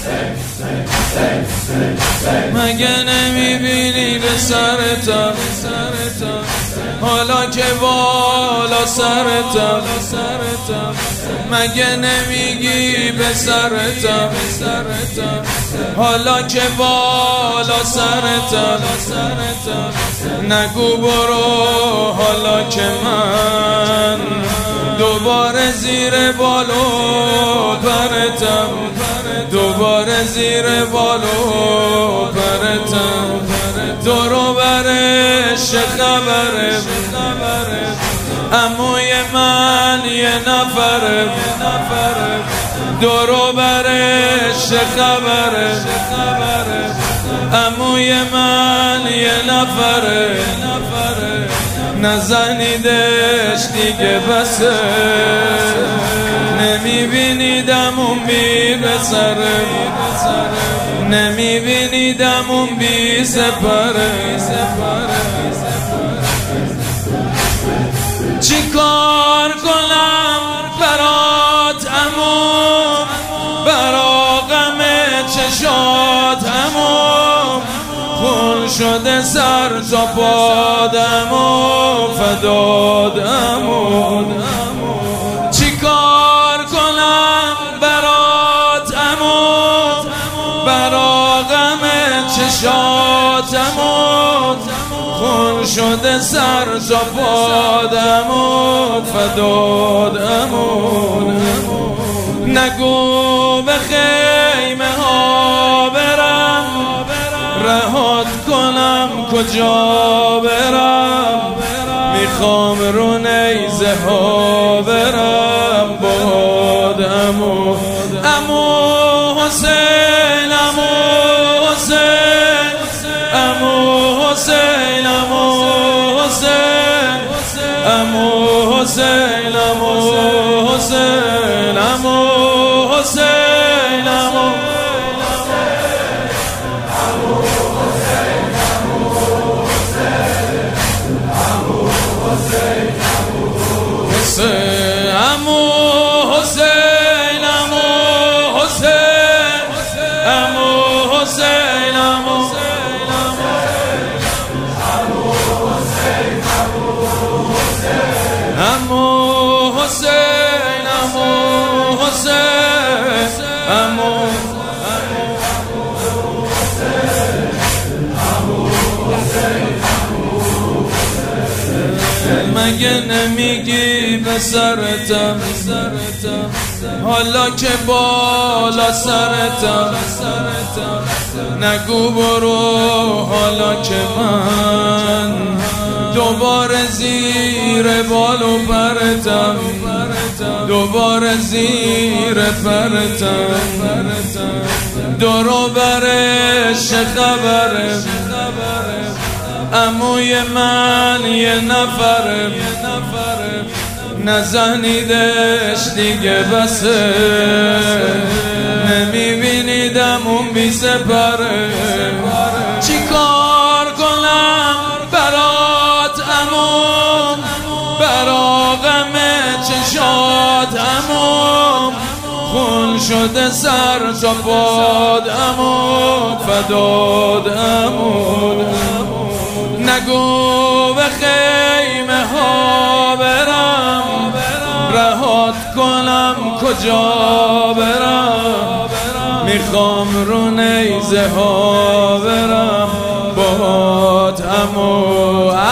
مگه نمیبینی به سرتم حالا که بالا سرتم مگه نمیگی به سرتم حالا که بالا سرتم نگو برو حالا که من دوباره زیر بالو پرتم دوباره زیر بالو پرتم دورو برش خبره عموی من یه نفره دورو برش خبره عموی من یه نفره نزنیدش دیگه بسه نمیبینیدمون بی بسره نمیبینیدمون بی سپره چی کار کنم برات عمو برا غم چشات عمو خون شده سر تا پادمو فدادمو چی کار کنم برات عمو برا غم چشاتمو خون شده سر تا پادمو فدادمو نگو به خیمه ها برم رهات کنم کجا برم میخوام رو نیزه ها برم بادمو عمو حسین عمو حسین عمو حسین عمو حسین عمو حسین عمو حسین عمو حسین عمو مگه نمیگی به سرتم حالا که بالا سرتم نگو برو حالا که من دوباره زیر بالو پرتم دوباره زیر پرتم دورو برش خبره عموی من یه نفره نزنیدش دیگه بسه نمیبینیدمون بی سپره چی کار کنم برات عمو برا غم چشات عمو خون شده سر تا پاد عمو فداد عمو نگو به خیمه ها برم رهات کنم کجا برم میخوام رو نیزه ها برم باهات عمو